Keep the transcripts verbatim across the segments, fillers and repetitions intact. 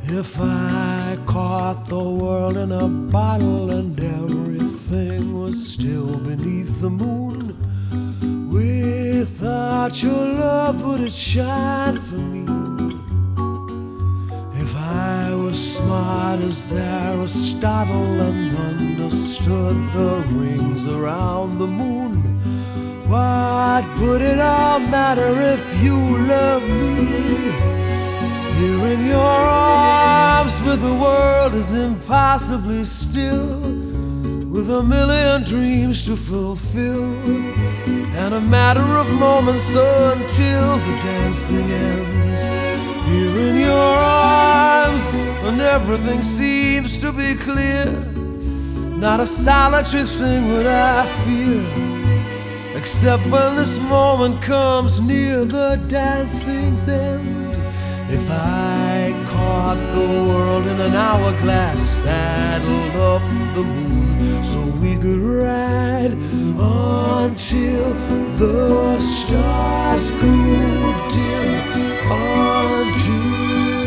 If I caught the world in a bottle and everything was still beneath the moon, without your love would it shine for me? If I was smart as Aristotle and understood the rings around the moon, what would it all matter if you loved me? Here in your arms with the world is impossibly still, with a million dreams to fulfill, and a matter of moments until the dancing ends. Here in your arms when everything seems to be clear, not a solitary thing would I fear, except when this moment comes near the dancing's end. If I caught the world in an hourglass, saddled up the moon so we could ride until the stars grew dim, until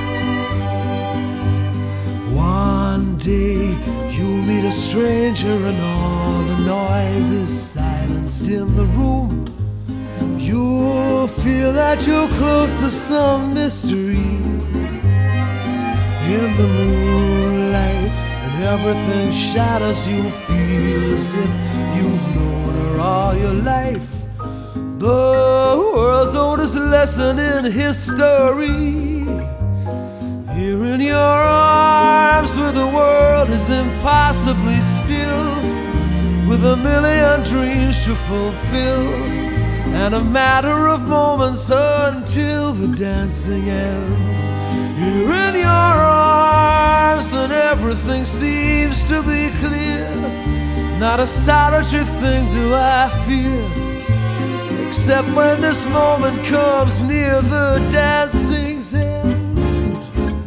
one day you meet a stranger and all the noise is silenced in the room. You'll feel that you're close to some mystery in the moonlight, and everything shadows. You'll feel as if you've known her all your life. The world's oldest lesson in history. Here in your arms where the world is impossibly still, with a million dreams to fulfill, and a matter of moments until the dancing ends. Here in your arms when everything seems to be clear, not a solitary thing do I fear, except when this moment comes near the dancing's end.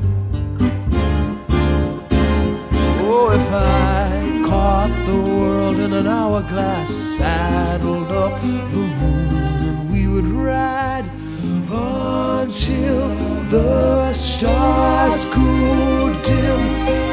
Oh, if I caught the world in an hourglass, saddled up the moon, and we would ride until the stars grew dim,